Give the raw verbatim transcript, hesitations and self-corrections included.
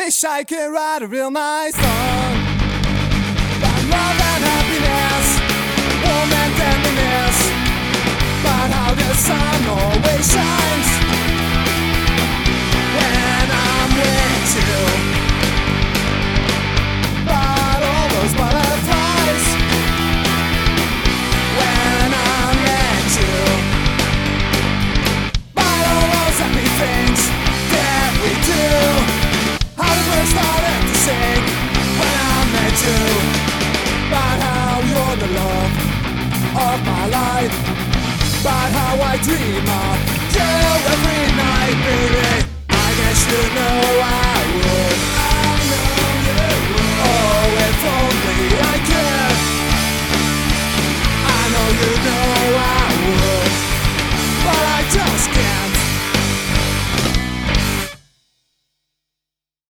wish I could write a real nice song about love and happiness, warmth and tenderness, but how the sun always shines.